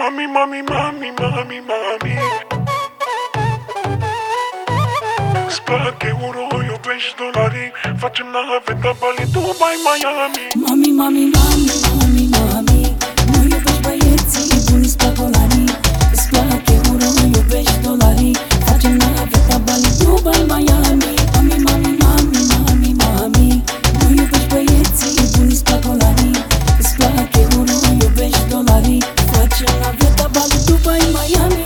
Mami, mami, mami, mami, mami. Îți plac euro, iubești dolari. Facem naveta Bali, Dubai, Miami. Mami, mami, mami, mami, mami. Nu iubești băieții buni spagolanii. Îți plac euro, iubești dolari. Facem naveta Bali, Dubai, Miami. Mami, mami, mami, mami, mami. Nu iubești băieții buni spagolanii. Îți plac euro, iubești dolari. Facem naveta Bali, Dubai, Miami.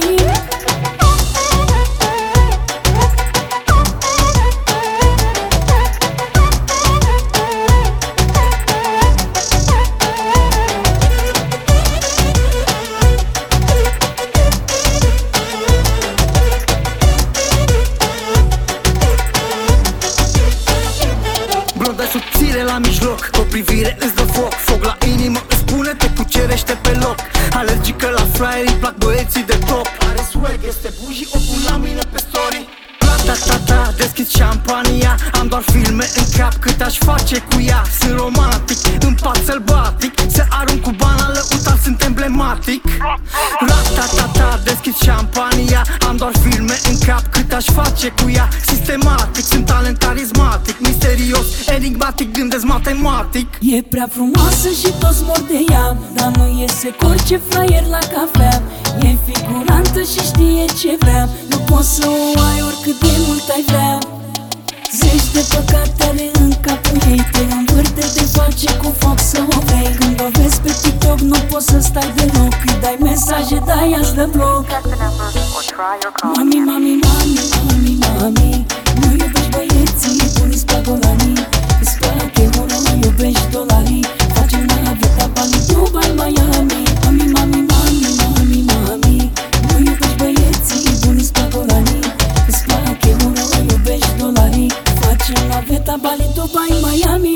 Blondă subțire la mijloc, o privire îți dă foc. Foc la inimă îți spune, te cucerește pe loc. Alergică la flyer, îi plac băieții de top. Are swag, este bougie, o pun la mine pe story. Ta-ta-ta, deschid șampania. Am doar filme în cap, cât aș face cu ea. Sunt romantic, în pat sălbatic. Se arunc cu bani la lăutar, sunt emblematic. Ta-ta-ta, deschid șampania. Am doar filme în cap, cât aș face cu ea. Sistematic, sunt talent carismatic. Misterios, enigmatic, gândesc matematic. E prea frumoasă și toți mor de ea, dar nu iese cu orice fraier la cafea. E figurantă și știe ce vrea. Nu poți să o ai oricât de mult ai vrea. Zeci de păcate are în capul ei. Te învârte, te face cu foc să o vrei. Când o vezi pe TikTok nu poți să stai deloc. Îi dai mesaje, dar ea îți dă bloc. Mami, mami, mami, mami, mami. Nu iubești băieții buni spagolanii. Îți plac euro, iubești dolarii. Facem naveta Bali, Dubai, Miami. Mami, mami, mami, mami, mami. Nu iubești băieții buni spagolanii. Îți plac euro, iubești dolarii. Facem naveta Bali, Dubai, Miami.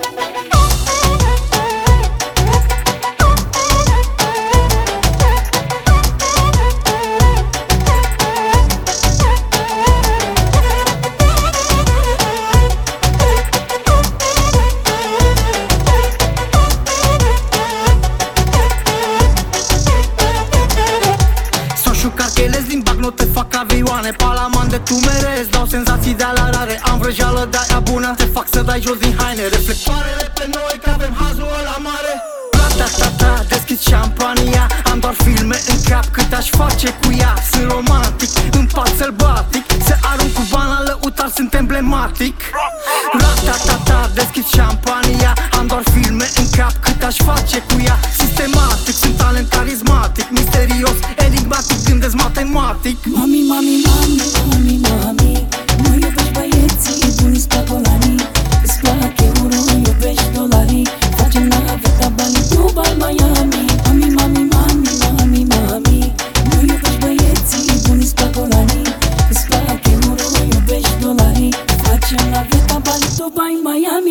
Carchelez din bac, nu te fac avioane. Palaman de tu merezi, dau senzații de alarare. Am vrăjeală de-aia bună, te fac să dai jos din haine. Reflectoarele pe noi, că avem hazul ăla mare. Ta-ta-ta, deschid șampania. Am doar filme în cap, cât aș face cu ea. Sunt romantic, în pat sălbatic. Se arunc cu bani la lăutar, sunt emblematic. Ta-ta-ta, deschid șampania. Am doar filme în cap, cât aș face cu ea. Sistematic, sunt talent carismatic. Misterios, enigmatic, gândesc matematic. Mami, mami, mami, mami, mami. Nu iubești băieții buni spagolanii. Îți plac euro, iubești dolarii. Facem naveta Bali, Dubai, Miami. Mami, mami, mami, mami, mami. Nu iubești băieții buni spagolanii. Îți plac euro, iubești dolarii. Facem naveta Bali, Dubai, Miami.